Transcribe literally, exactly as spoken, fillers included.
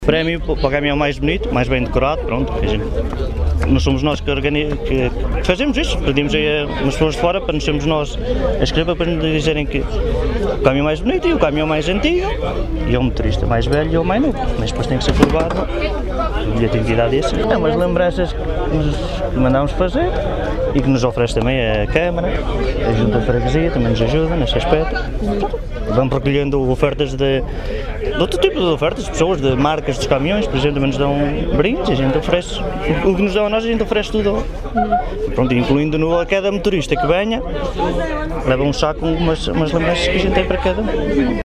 Prémio para o caminhão mais bonito, mais bem decorado, pronto, a gente, não somos nós que, organi que fazemos isto, pedimos aí a umas pessoas de fora para nos sermos nós a escrever para nos dizerem que o caminhão mais bonito e o caminhão mais antigo e o motorista mais velho e o mais novo, mas depois tem que ser curvado e a identidade é assim. É umas lembranças que, nos, que mandamos fazer e que nos oferece também a Câmara, a Junta de Freguesia também nos ajuda nesse aspecto. Vamos recolhendo ofertas de, de outro tipo de ofertas, de pessoas, de marcas dos caminhões, por exemplo, também nos dão brindes, a gente oferece, o que nos dão a nós a gente oferece tudo. Pronto, incluindo no, a cada motorista que venha, leva um saco com umas, umas lembranças que a gente tem para cada um.